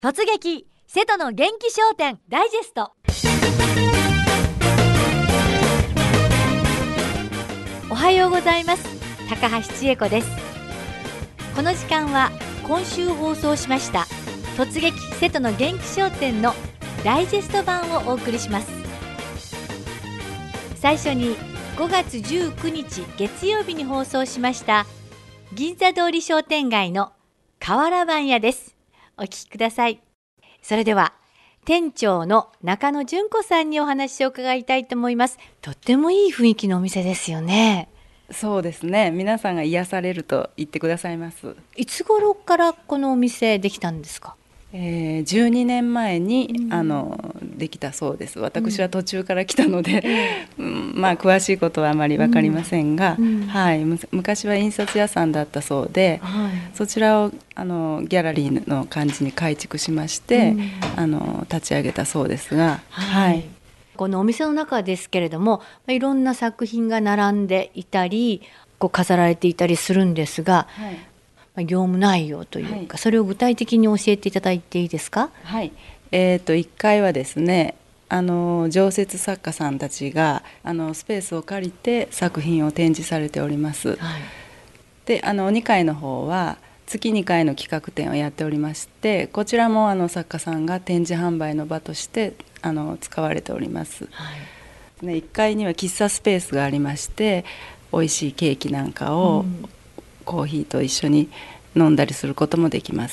突撃瀬戸の元気商店ダイジェスト。おはようございます。高橋千恵子です。この時間は今週放送しました突撃瀬戸の元気商店のダイジェスト版をお送りします。最初に5月19日月曜日に放送しました銀座通り商店街の瓦版屋です。お聞きください。それでは店長の中野純子さんにお話を伺いたいと思います。とってもいい雰囲気のお店ですよね。 そうですね、皆さんが癒されると言ってくださいます。 いつ頃からこのお店できたんですか ？12年前に、できたそうです。私は途中から来たので、詳しいことはあまり分かりませんが、昔は印刷屋さんだったそうで、そちらをギャラリーの感じに改築しまして、立ち上げたそうですが、 このお店の中ですけれども、いろんな作品が並んでいたり飾られていたりするんですが、業務内容というか、それを具体的に教えていただいていいですか？ 1階はですね、常設作家さんたちがスペースを借りて作品を展示されております。で2階の方は月2回の企画展をやっておりまして、こちらも作家さんが展示販売の場として使われております。1階には喫茶スペースがありまして、美味しいケーキなんかを、コーヒーと一緒に飲んだりすることもできます。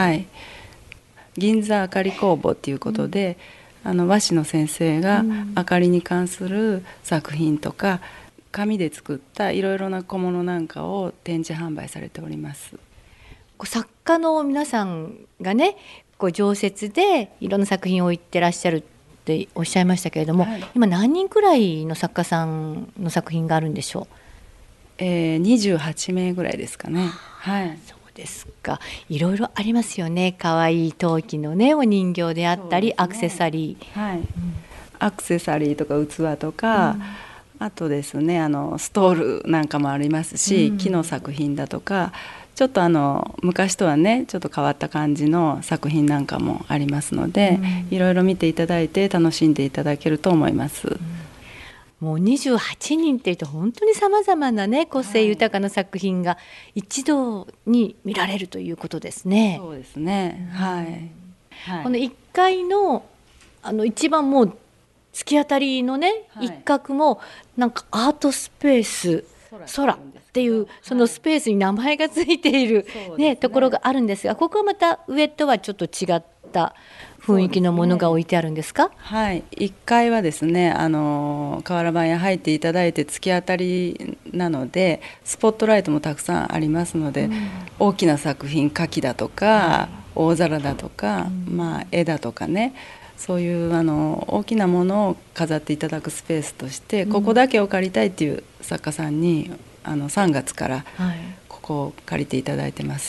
銀座あかり工房ということで、和紙の先生が明かりに関する作品とか、紙で作ったいろいろな小物なんかを展示販売されております。 作家の皆さんがね、常設でいろんな作品を置いてらっしゃるっておっしゃいましたけれども、今何人くらいの作家さんの作品があるんでしょう ？28名ぐらいですかね。 そうですか。いろいろありますよね。かわいい陶器のねお人形であったり、アクセサリー、 アクセサリーとか器とか、あとですねストールなんかもありますし、木の作品だとか、ちょっと昔とはねちょっと変わった感じの作品なんかもありますので、いろいろ見ていただいて楽しんでいただけると思います。 もう28人っていうと本当にさまざまなね個性豊かな作品が一度に見られるということですね。 そうですね。 この1階の一番もう突き当たりのね、一角もなんかアートスペース空っていうそのスペースに名前がついている、ところがあるんですが、ここはまた上とはちょっと違った雰囲気のものが置いてあるんですか ？1階はですね瓦版屋入っていただいて突き当たりなので、スポットライトもたくさんありますので、大きな作品、花器だとか、大皿だとか、絵だとかね、そういう大きなものを飾っていただくスペースとして、ここだけを借りたいっていう作家さんに3月からここを借りていただいてます。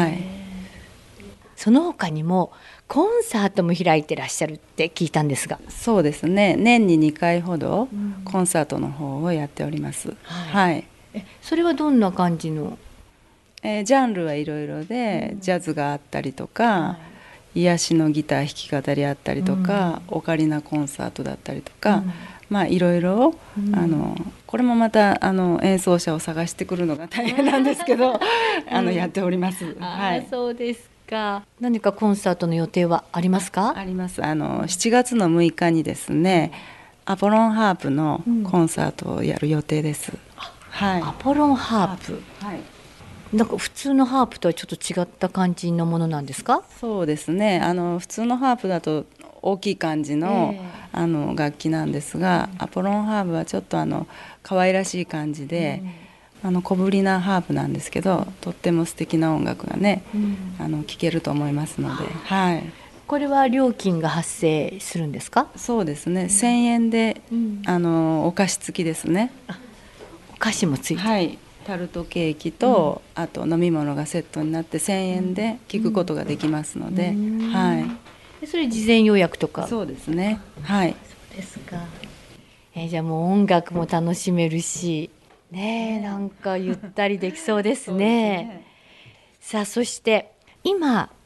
その他にもコンサートも開いてらっしゃるって聞いたんですが。 そうですね、年に2回ほどコンサートの方をやっております。 それはどんな感じの？ ジャンルはいろいろで、ジャズがあったりとか、癒しのギター弾き語りあったりとか、オカリナコンサートだったりとか、いろいろこれもまた演奏者を探してくるのが大変なんですけどやっております。 そうですか。何かコンサートの予定はありますか？ あります。7月の6日にですね、アポロンハープのコンサートをやる予定です。 アポロンハープ、なんか普通のハープとはちょっと違った感じのものなんですか？ そうですね、普通のハープだと大きい感じの、楽器なんですが、アポロンハープはちょっと可愛らしい感じで、小ぶりなハープなんですけど、とっても素敵な音楽がね、聴けると思いますので、 これは料金が発生するんですか？ そうですね、1000円で、お菓子付きですね。 お菓子もついて、 タルトケーキと、あと飲み物がセットになって1000円で聞くことができますので、 それ事前予約とか？ そうですね。 そうですか。じゃあもう音楽も楽しめるしなんかゆったりできそうですね。さあそして今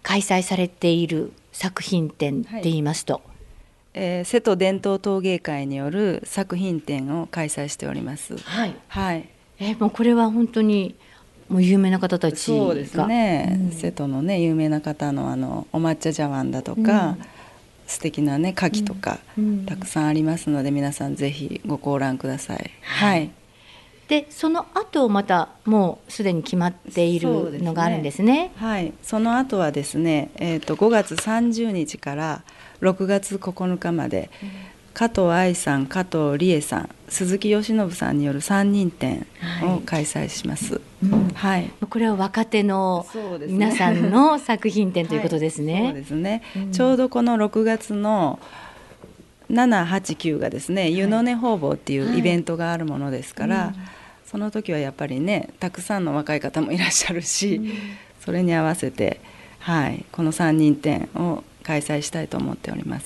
開催されている作品展って言いますと、 瀬戸伝統陶芸会による作品展を開催しております。 はい、 はい、 もうこれは本当にもう有名な方たちが。 そうですね、瀬戸のね有名な方のお抹茶茶碗だとか、素敵なね牡蠣とか、たくさんありますので、皆さんぜひご観覧ください。はい、 でその後またもうすでに決まっているのがあるんですね。 はい、その後はですね、5月30日から6月9日まで、加藤愛さん、加藤理恵さん、鈴木義信さんによる3人展を開催します。はい、 これは若手の皆さんの作品展ということですね。 そうですね、ちょうどこの6月の7、8、9がですね、湯の根方々っていうイベントがあるものですから、その時はやっぱりねたくさんの若い方もいらっしゃるし、それに合わせて、はい、この3人展を開催したいと思っております。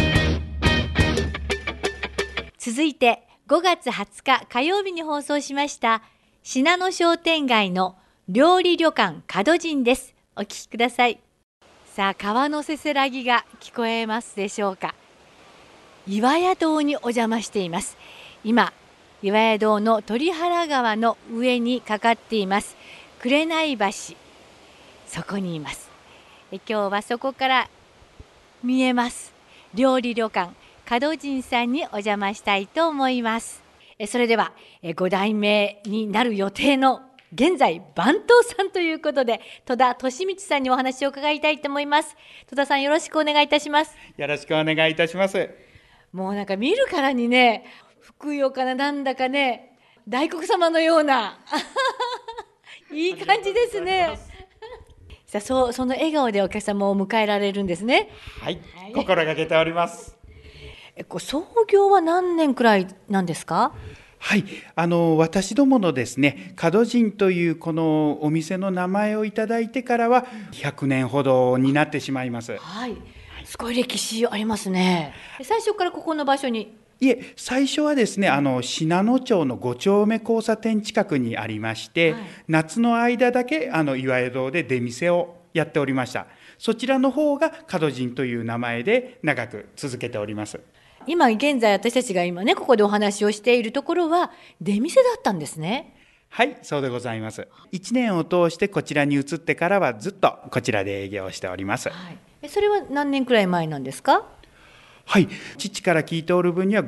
続いて5月20日火曜日に放送しました信濃商店街の料理旅館角陣です。お聞きください。さあ、川のせせらぎが聞こえますでしょうか。岩屋堂にお邪魔しています。今岩屋堂の鳥原川の上にかかっています紅橋、そこにいます。今日はそこから見えます料理旅館角陣さんにお邪魔したいと思います。それでは5代目になる予定の現在番頭さんということで戸田利光さんにお話を伺いたいと思います。戸田さん、よろしくお願いいたします。 よろしくお願いいたします。 もうなんか見るからにね、ふくよかな、なんだかね大黒様のようないい感じですね。さあ、その笑顔でお客様を迎えられるんですね。 はい、心がけております。 創業は何年くらいなんですか？ はい、私どものですね、角陣というこのお店の名前をいただいてからは100年ほどになってしまいます。 はい、すごい歴史ありますね。最初からここの場所に？ いえ、最初はですね、信濃町の5丁目交差点近くにありまして、夏の間だけ岩屋堂で出店をやっておりました。そちらの方が角陣という名前で長く続けております。 今現在私たちが今ねここでお話をしているところは出店だったんですね。 はい、そうでございます。1年を通してこちらに移ってからはずっとこちらで営業しております。 それは何年くらい前なんですか？ はい、父から聞いておる分には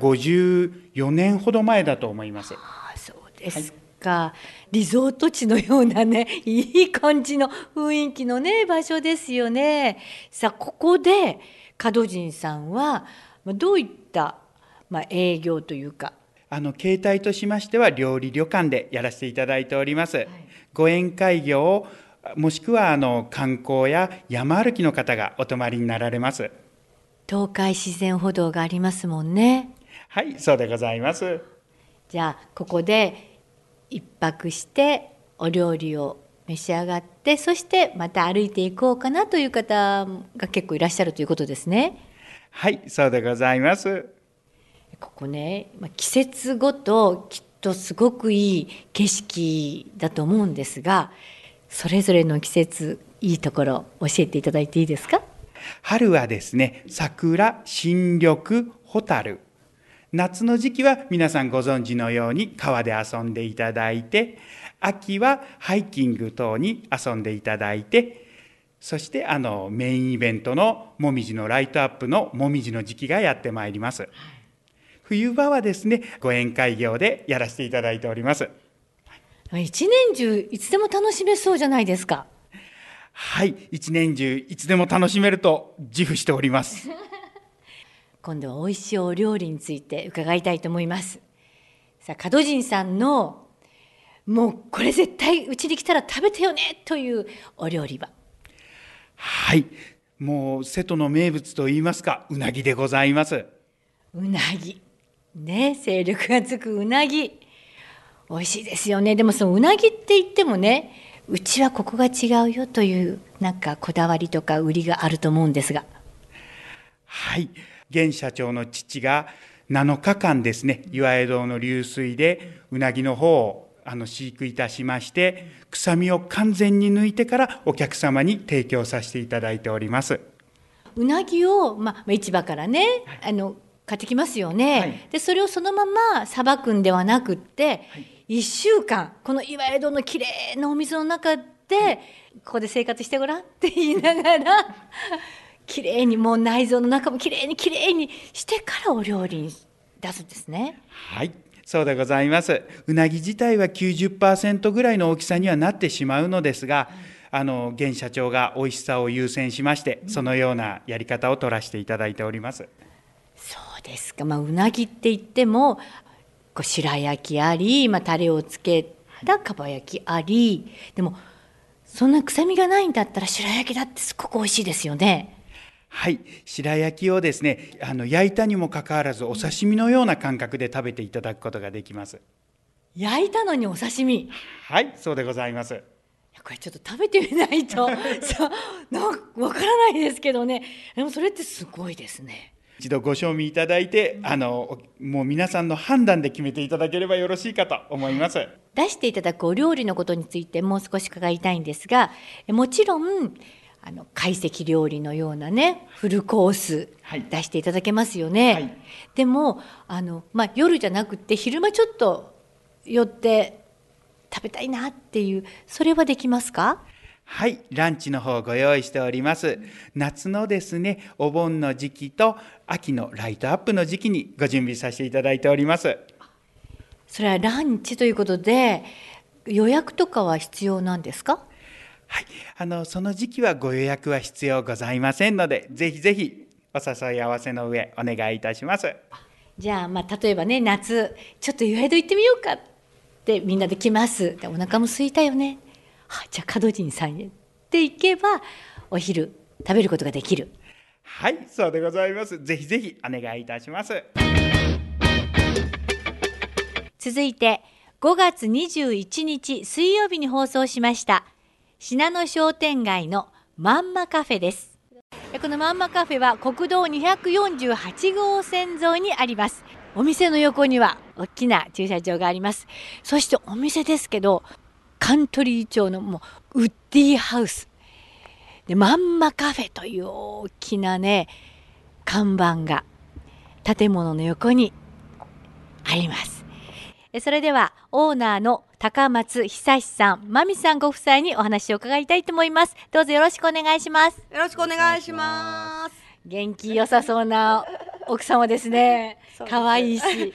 54年ほど前だと思います。 そうですか、リゾート地のようなねいい感じの雰囲気のね場所ですよね。さあ、ここで角陣さんはどういった、営業というか形態としましては料理旅館でやらせていただいております。ご宴会業もしくは観光や山歩きの方がお泊まりになられます。 東海自然歩道がありますもんね。 はい、そうでございます。 じゃあここで一泊してお料理を召し上がって、そしてまた歩いていこうかなという方が結構いらっしゃるということですね。 はい、そうでございます。 ここね、季節ごときっとすごくいい景色だと思うんですが、それぞれの季節いいところ教えていただいていいですか？ 春はですね、桜、新緑、蛍。夏の時期は皆さんご存知のように川で遊んでいただいて、秋はハイキング等に遊んでいただいて、そしてメインイベントのもみじのライトアップのもみじの時期がやってまいります。冬場はですね、ご宴会業でやらせていただいております。 一年中いつでも楽しめそうじゃないですか？ はい、一年中いつでも楽しめると自負しております。 今度は美味しいお料理について伺いたいと思います。さあ、角陣さんのもうこれ絶対うちに来たら食べてよねというお料理は？ はい、もう瀬戸の名物といいますか、うなぎでございます。 うなぎね、精力がつくうなぎ美味しいですよね。でもそのうなぎって言ってもね、うちはここが違うよというなんかこだわりとか売りがあると思うんですが。 はい、現社長の父が7日間ですね、岩江堂の流水でうなぎの方を飼育いたしまして、臭みを完全に抜いてからお客様に提供させていただいております。 うなぎを、市場からね、買ってきますよね、はい、でそれをそのままさばくんではなくって、はい、1週間この岩江戸のきれいなお水の中で、はい、ここで生活してごらんって言いながらきれいにもう内臓の中もきれいにしてからお料理に出すんですね。 はい、そうでございます。うなぎ自体は 90% ぐらいの大きさにはなってしまうのですが、現社長が美味しさを優先しまして、そのようなやり方を取らせていただいております。 そうですか。うなぎって言っても白焼きあり、タレをつけたかば焼きあり、でもそんな臭みがないんだったら白焼きだってすごく美味しいですよね。 はい、白焼きをですね、焼いたにもかかわらずお刺身のような感覚で食べていただくことができます。 焼いたのにお刺身。 はい、そうでございます。 これちょっと食べてみないとわからないですけどね。でもそれってすごいですね。 一度ご賞味いただいて、もう皆さんの判断で決めていただければよろしいかと思います。 出していただくお料理のことについてもう少し伺いたいんですが、もちろん懐石料理のようなねフルコース出していただけますよね、はい、でも夜じゃなくて昼間ちょっと寄って食べたいなっていう、それはできますか？ はい、ランチの方ご用意しております。夏のですね、お盆の時期と秋のライトアップの時期にご準備させていただいております。 それはランチということで予約とかは必要なんですか？ はい、その時期はご予約は必要ございませんので、ぜひぜひお誘い合わせの上お願いいたします。 じゃあ、例えばね、夏ちょっと岩江戸行ってみようかってみんなで来ます。でお腹も空いたよね、じゃあ門陣さんへって行けばお昼食べることができる。 はい、そうでございます。ぜひぜひお願いいたします。 続いて5月21日水曜日に放送しました信濃商店街のまんまカフェです。このまんまカフェは国道248号線沿いにあります。お店の横には大きな駐車場があります。そしてお店ですけど、カントリー調のもうウッディハウスでまんまカフェという大きなね看板が建物の横にあります。それではオーナーの高松久志さん、真美さんご夫妻にお話を伺いたいと思います。どうぞよろしくお願いします。 よろしくお願いします。 元気良さそうな奥様ですね。可愛いし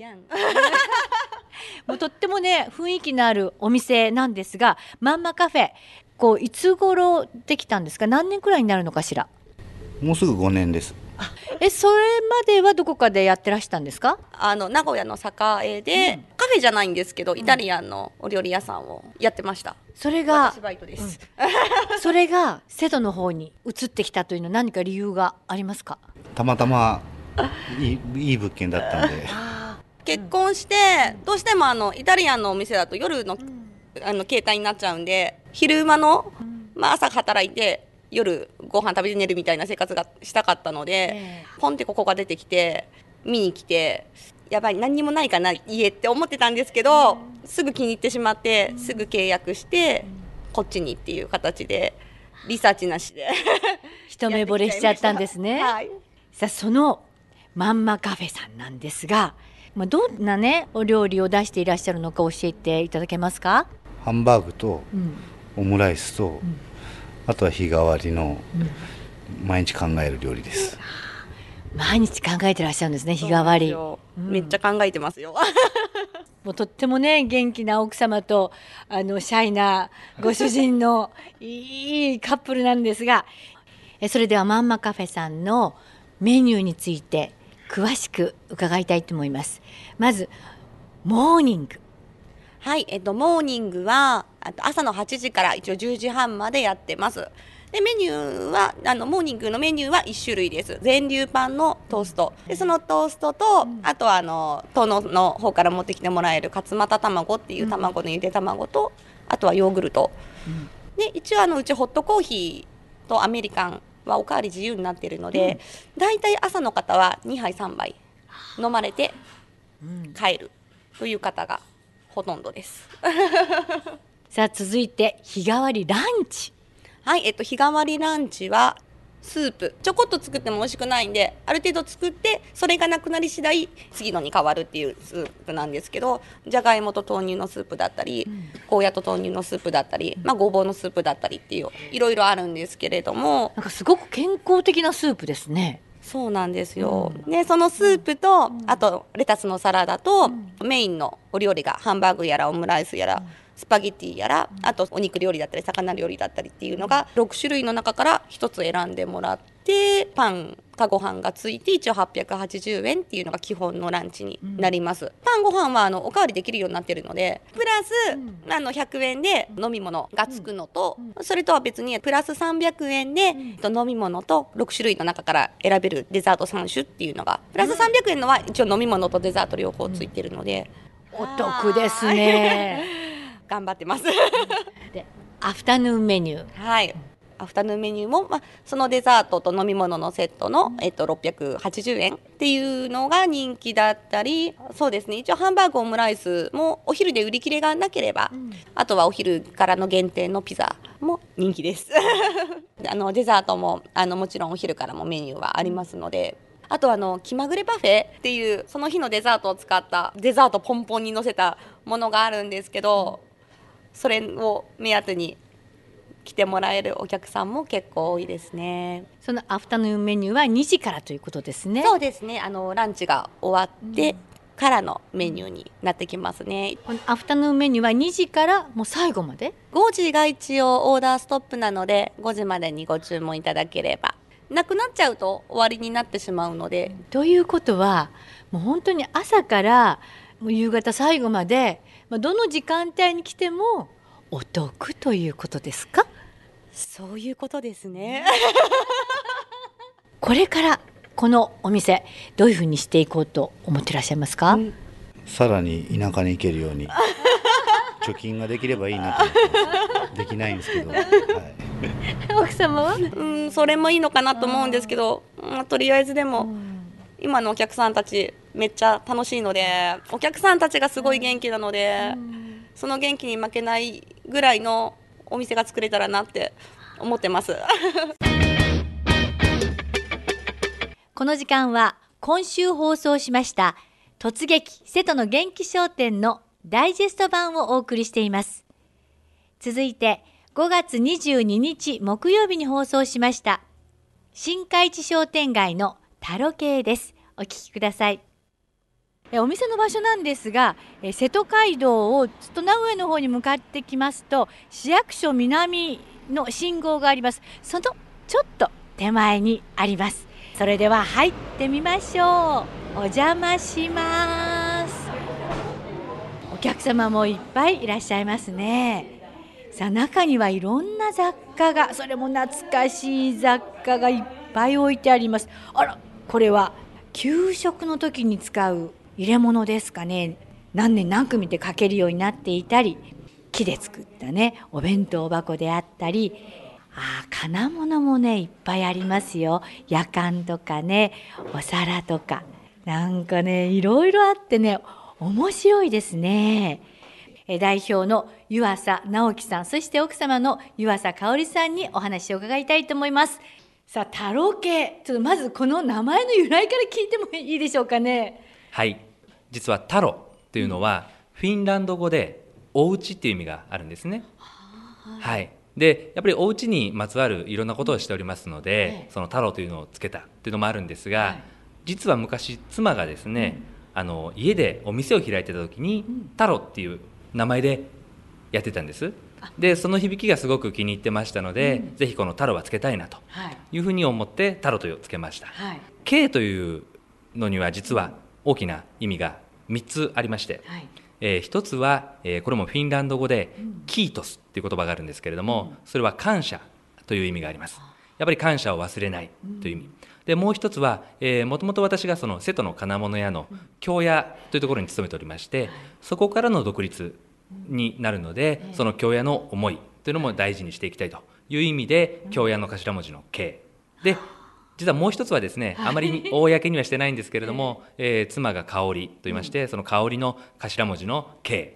もうとってもね雰囲気のあるお店なんですが、まんまカフェいつ頃できたんですか？何年くらいになるのかしら？ もうすぐ5年です。 それまではどこかでやってらしたんですか？ 名古屋の栄で、カフェじゃないんですけど、イタリアンのお料理屋さんをやってました。 それが私バイトです、 それが瀬戸の方に移ってきたというのは何か理由がありますか？ たまたまいい物件だったんで結婚してどうしてもイタリアンのお店だと夜の、形態になっちゃうんで、昼間の、朝働いて夜ご飯食べて寝るみたいな生活がしたかったので、ポンってここが出てきて見に来て、やばい何にもないかな家って思ってたんですけど、すぐ気に入ってしまってすぐ契約してこっちにっていう形でリサーチなしで一目惚れしちゃったんですね。 はい、 さあそのまんまカフェさんなんですが、どんなねお料理を出していらっしゃるのか教えていただけますか？ ハンバーグとオムライスと、あとは日替わりの毎日考える料理です。 毎日考えてらっしゃるんですね、日替わり。 めっちゃ考えてますよもうとってもね元気な奥様とシャイなご主人のいいカップルなんですがそれではまんまカフェさんのメニューについて詳しく伺いたいと思います。まずモーニング。 はい、モーニングは朝の8時から一応10時半までやってます。でメニューはモーニングのメニューは1種類です。全粒パンのトーストで、そのトーストと、あとは遠野の方から持ってきてもらえる勝俣卵っていう卵のゆで卵と、あとはヨーグルト、で一応うちホットコーヒーとアメリカンはおかわり自由になっているので、だいたい朝の方は2杯3杯飲まれて帰るという方がほとんどです。 さあ続いて日替わりランチ。 はい、日替わりランチはスープちょこっと作っても美味しくないんで、ある程度作ってそれがなくなり次第次のに変わるっていうスープなんですけど、じゃがいもと豆乳のスープだったり、ゴーヤと豆乳のスープだったり、ごぼうのスープだったりっていういろいろあるんですけれども、 なんかすごく健康的なスープですね。 そうなんですよ、でそのスープと、あとレタスのサラダと、メインのお料理がハンバーグやらオムライスやら、スパゲッティやら、あとお肉料理だったり魚料理だったりっていうのが6種類の中から1つ選んでもらって、パンかご飯がついて一応880円っていうのが基本のランチになります。パンご飯はおかわりできるようになってるので、プラス、100円で飲み物がつくのと、それとは別にプラス300円で、飲み物と6種類の中から選べるデザート3種っていうのが、プラス300円のは一応飲み物とデザート両方ついてるので、 お得ですね。 頑張ってます。 でアフタヌーンメニュー。 はい、アフタヌーンメニューも、そのデザートと飲み物のセットの、680円っていうのが人気だったり、そうですね、一応ハンバーグオムライスもお昼で売り切れがなければ、あとはお昼からの限定のピザも人気です。デザートももちろんお昼からもメニューはありますので、あと気まぐれパフェっていうその日のデザートを使ったデザートポンポンに乗せたものがあるんですけど、それを目当てに来てもらえるお客さんも結構多いですね。 そのアフタヌーンメニューは2時からということですね。 そうですね、ランチが終わってからのメニューになってきますね。 このアフタヌーンメニューは2時からもう最後まで。 5時が一応オーダーストップなので、5時までにご注文いただければ、なくなっちゃうと終わりになってしまうので。 ということはもう本当に朝からもう夕方最後まで、どの時間帯に来てもお得ということですか？ そういうことですね。 これからこのお店どういうふうにしていこうと思ってらっしゃいますか？ さらに田舎に行けるように貯金ができればいいなと思ってます。できないんですけど、はい、 奥様はそれもいいのかなと思うんですけど、とりあえずでも、今のお客さんたちめっちゃ楽しいので、お客さんたちがすごい元気なので、その元気に負けないぐらいのお店が作れたらなって思ってます。 この時間は今週放送しました突撃瀬戸の元気商店のダイジェスト版をお送りしています。続いて5月22日木曜日に放送しました新海地商店街のタロ系です。お聞きください。お店の場所なんですが、瀬戸街道をずっと名古屋の方に向かってきますと、市役所南の信号があります。そのちょっと手前にあります。それでは入ってみましょう。お邪魔します。お客様もいっぱいいらっしゃいますね。さあ中にはいろんな雑貨が、それも懐かしい雑貨がいっぱい置いてあります。あら、これは給食の時に使う入れ物ですかね。何年何組でかけるようになっていたり、木で作ったねお弁当箱であったり、金物もねいっぱいありますよ。やかんとかね、お皿とか、なんかねいろいろあってね面白いですね。代表の湯浅直樹さん、そして奥様の湯浅香織さんにお話を伺いたいと思います。さあタロ系、ちょっとまずこの名前の由来から聞いてもいいでしょうかね。 はい、実はタロというのはフィンランド語でお家っていう意味があるんですね。はい、でやっぱりお家にまつわるいろんなことをしておりますので、そのタロというのをつけたっていうのもあるんですが、実は昔妻がですね、家でお店を開いてた時に、タロっていう名前でやってたんです。でその響きがすごく気に入ってましたので、ぜひこのタロはつけたいなというふうに思ってタロとつけました。K というのには実は大きな意味が3つありまして、一つは、これもフィンランド語で、キートスっていう言葉があるんですけれども、それは感謝という意味があります。やっぱり感謝を忘れないという意味、でもう一つは、もともと私がその瀬戸の金物屋の京屋というところに勤めておりまして、そこからの独立になるので、その京屋の思いというのも大事にしていきたいという意味で、京屋の頭文字の K で、実はもう一つはですね、あまりに公にはしてないんですけれども、妻が香りと言いまして、その香りの頭文字の K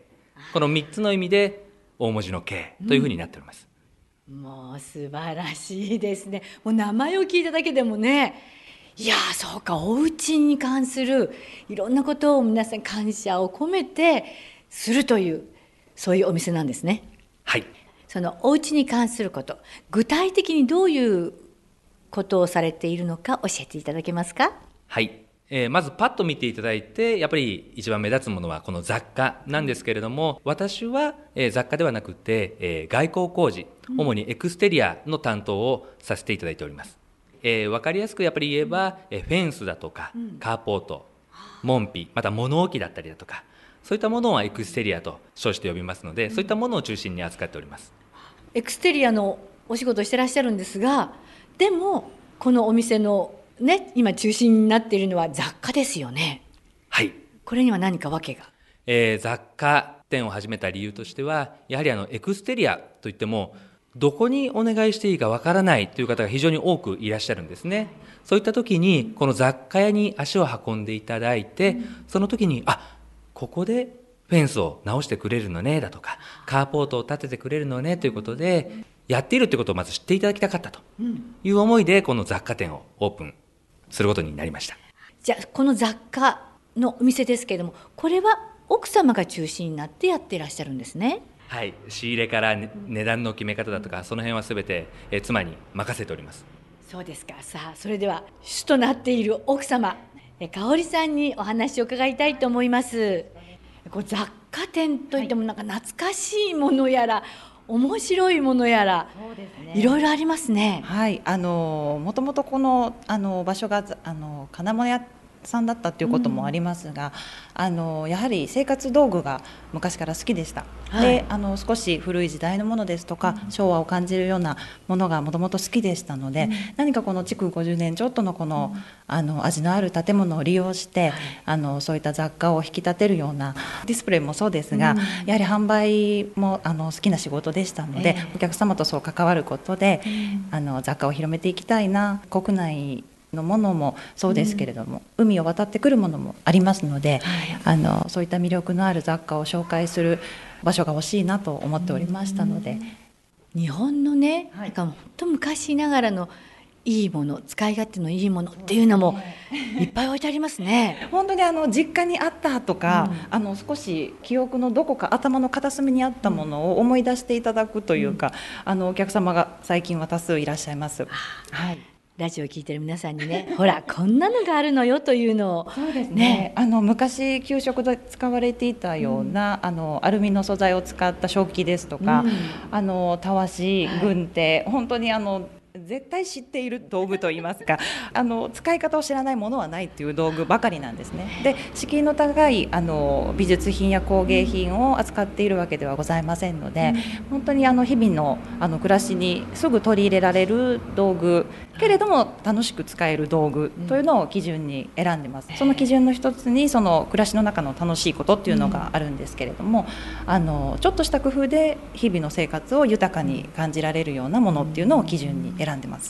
この3つの意味で大文字の K というふうになっております。 もう素晴らしいですね。もう名前を聞いただけでもね、いやそうか、お家に関するいろんなことを皆さん感謝を込めてするという、そういうお店なんですね。 はい。 そのお家に関すること、具体的にどういうことをされているのか教えていただけますか？ はい。まずパッと見ていただいて、やっぱり一番目立つものはこの雑貨なんですけれども、私は、雑貨ではなくて、外交工事、主にエクステリアの担当をさせていただいております。分かりやすくやっぱり言えば、フェンスだとかカーポート、門扉、また物置だったりだとか、そういったものはエクステリアと称して呼びますので、そういったものを中心に扱っております。 エクステリアのお仕事をしてらっしゃるんですが、でもこのお店のね、今中心になっているのは雑貨ですよね。 はい。 これには何か訳が？ 雑貨店を始めた理由としては、やはりエクステリアといってもどこにお願いしていいかわからないという方が非常に多くいらっしゃるんですね。そういった時にこの雑貨屋に足を運んでいただいて、その時にここでフェンスを直してくれるのねだとか、カーポートを立ててくれるのねということで、やっているということをまず知っていただきたかったという思いで、この雑貨店をオープンすることになりました。 じゃあこの雑貨のお店ですけれども、これは奥様が中心になってやっていらっしゃるんですね。 はい、仕入れから値段の決め方だとか、その辺はすべて妻に任せております。 そうですか。さあそれでは主となっている奥様、香織さんにお話を伺いたいと思います。雑貨店といってもなんか懐かしいものやら、面白いものやら、いろいろありますね。 はい、もともとこの場所が金物屋さんだったということもありますが、やはり生活道具が昔から好きでした。で少し古い時代のものですとか、昭和を感じるようなものがもともと好きでしたので、何かこの築50年ちょっとのこの、味のある建物を利用して、そういった雑貨を引き立てるようなディスプレイもそうですが、やはり販売も好きな仕事でしたので、お客様とそう関わることで、雑貨を広めていきたいな。国内のものもそうですけれども、海を渡ってくるものもありますので、そういった魅力のある雑貨を紹介する場所が欲しいなと思っておりましたので、 日本のね、なんか本当昔ながらのいいもの、使い勝手のいいものっていうのもいっぱい置いてありますね。 本当に実家にあったとか、少し記憶のどこか頭の片隅にあったものを思い出していただくというか、お客様が最近は多数いらっしゃいます。 はい。ラジオを聞いてる皆さんにね、ほらこんなのがあるのよというのを。 そうですね。昔給食で使われていたような、アルミの素材を使った食器ですとか、たわし、軍手、本当に絶対知っている道具といいますか、使い方を知らないものはないという道具ばかりなんですね。で、敷居の高い美術品や工芸品を扱っているわけではございませんので、本当に日々の暮らしにすぐ取り入れられる道具けれども楽しく使える道具というのを基準に選んでます。その基準の一つにその暮らしの中の楽しいことっていうのがあるんですけれども、ちょっとした工夫で日々の生活を豊かに感じられるようなものっていうのを基準に選んでます。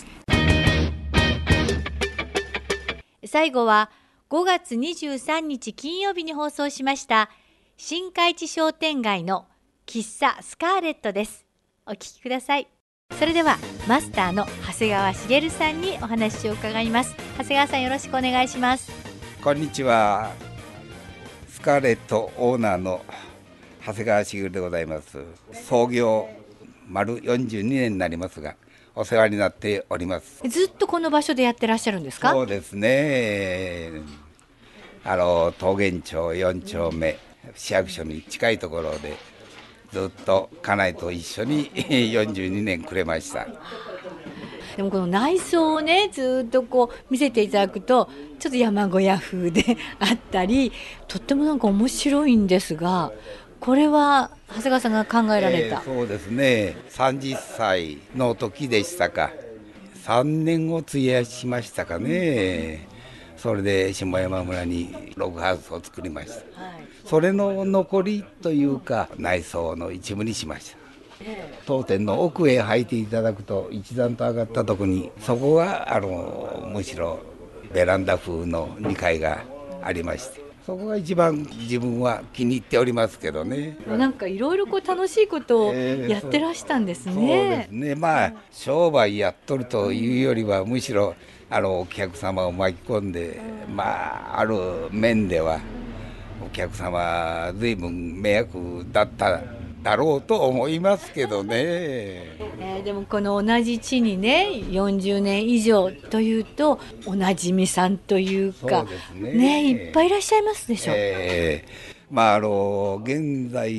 最後は5月23日金曜日に放送しました新海地商店街の喫茶スカーレットです。お聞きください。それではマスターの長谷川茂さんにお話を伺います。長谷川さん、よろしくお願いします。 こんにちは。スカーレットオーナーの長谷川茂でございます。創業丸42年になりますが、お世話になっております。 ずっとこの場所でやってらっしゃるんですか？ そうですね。桃源町4丁目市役所に近いところでずっと家内と一緒に42年くれました。 でもこの内装をね、ずっとこう見せていただくとちょっと山小屋風であったり、とってもなんか面白いんですが、これは長谷川さんが考えられた？ そうですね。30歳の時でしたか、3年を費やしましたかね。それで下山村にログハウスを作りました。それの残りというか内装の一部にしました。当店の奥へ入っていただくと一段と上がったところに、そこがむしろベランダ風の2階がありまして、 そこが一番自分は気に入っておりますけどね。 なんかいろいろ楽しいことをやってらしたんですね。 そうですね。まあ商売やっとるというよりはむしろお客様を巻き込んで、まあある面ではお客様ずいぶん迷惑だっただろうと思いますけどね。 でもこの同じ地にね40年以上というとおなじみさんというかそうですね、 いっぱいいらっしゃいますでしょ。 まあ現在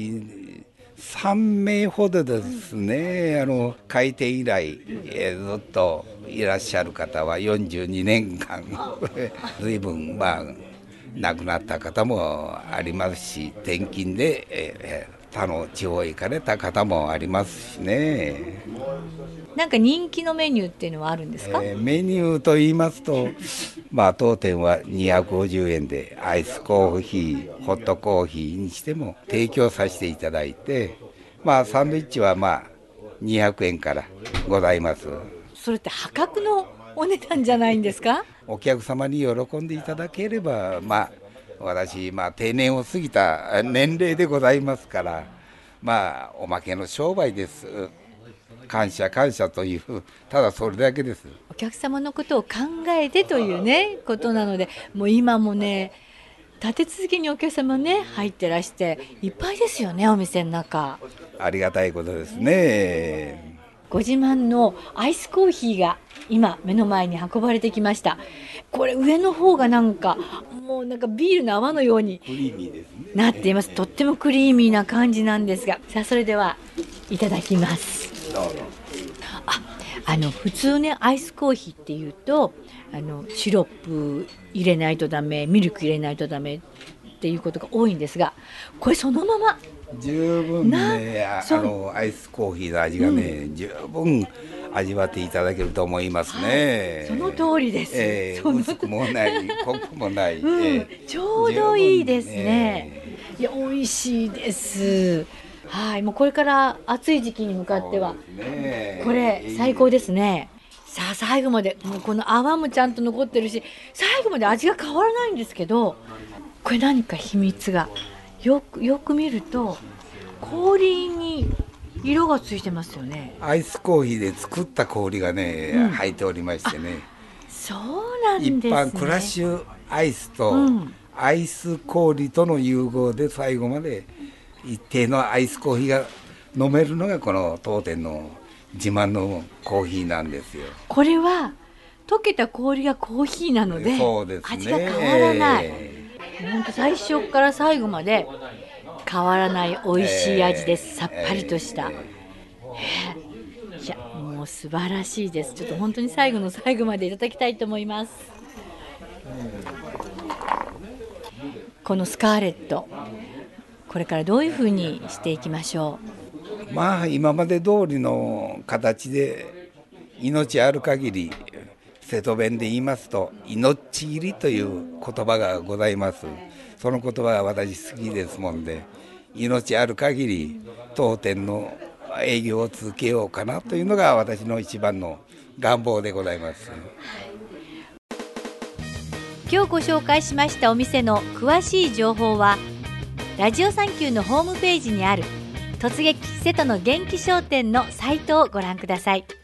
3名ほどですね、開店以来、ずっといらっしゃる方は42年間随分まあ亡くなった方もありますし、転勤で、他の地方へ行かれた方もありますしね。 なんか人気のメニューっていうのはあるんですか？ メニューと言いますと、まあ当店は250円でアイスコーヒー、ホットコーヒーにしても提供させていただいて、まあサンドイッチはまあ200円からございます。 それって破格のお値段じゃないんですか？ お客様に喜んでいただければ、まあ私、定年を過ぎた年齢でございますから、まあおまけの商売です。感謝感謝という、ただそれだけです。 お客様のことを考えてというねことなので、もう今もね立て続けにお客様ね入ってらしていっぱいですよね、お店の中。 ありがたいことですね。 ご自慢のアイスコーヒーが今目の前に運ばれてきました。これ上の方がなんかもうなんかビールの泡のようになっています。とってもクリーミーな感じなんですが、さあそれではいただきます。 どうぞ。 普通ねアイスコーヒーっていうとシロップ入れないとダメ、ミルク入れないとダメっていうことが多いんですが、これそのまま十分ね、アイスコーヒーの味がね、十分味わっていただけると思いますね。 その通りです。 薄くもない濃くもない、 ちょうどいいですね。いや美味しいです。はい、もうこれから暑い時期に向かっては、これ最高ですね。さあ最後までもうこの泡もちゃんと残ってるし、最後まで味が変わらないんですけど、これ何か秘密がよく見ると氷に色がついてますよね。 アイスコーヒーで作った氷がね、入っておりましてね。 そうなんですね。 一般クラッシュアイスとアイス氷との融合で最後まで一定のアイスコーヒーが飲めるのがこの当店の自慢のコーヒーなんですよ。 これは溶けた氷がコーヒーなので、 そうですね、 味が変わらない。本当最初から最後まで変わらない美味しい味です。さっぱりとした。いやもう素晴らしいです。ちょっと本当に最後の最後までいただきたいと思います。このスカーレット、これからどういうふうにしていきましょう。まあ今まで通りの形で、命ある限り、瀬戸弁で言いますと命切りという言葉がございます。その言葉は私好きですもんで、命ある限り当店の営業を続けようかなというのが私の一番の願望でございます。 今日ご紹介しましたお店の詳しい情報はラジオサンキューのホームページにある突撃瀬戸の元気商店のサイトをご覧ください。